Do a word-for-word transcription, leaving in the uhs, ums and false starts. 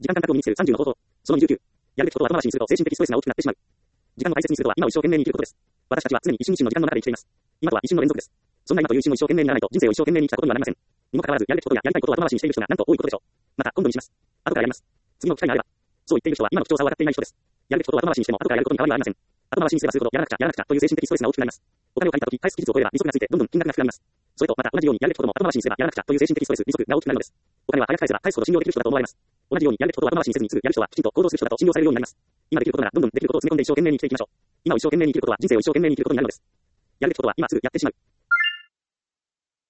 時間感覚を身につけるさんじゅうの方法。そのにじゅうきゅう。やるべきことは後回しにすると精神的ストレスが大きくなってしまう。時間を大切にするとは今を一生懸命に生きることです。私たちは常に一瞬一瞬の時間の中で生きています。今とは一瞬の連続です。そんな今という一瞬を一生懸命にならないと人生を一生懸命に生きたことにはなりません。にもかかわらずやるべきことややりたいことを後回しにしている人がなんと多いことでしょう。また今度にします。後からやります。次の機会があれば。そう言っている人は今の貴重さを分かっていない人です。やるべきことを後回しにしても後からやることに変わりはありません。後回しにすればするほどやらなくちゃやらなくちゃという精神的ストレスが大きくなります。お金を借りたとき返す期日を超えれば利息がついてどんどん金額が膨らみます。それとまた同じようにやるべきことも後回しにすればやらなくちゃという精神的ストレス、利息が大きくなるのです。お金は早く返せば返すほど信用できる人だと思われます。同じようにやるべきことを後回しにせずにすぐやる人はきちんと行動する人だと信用されるようになります。今できることならどんどんできることを詰め込んで一生懸命に生きていきましょう。今を一生懸命に生きることは人生を一生懸命に生きることになるのです。やるべきことは今すぐやってしまう。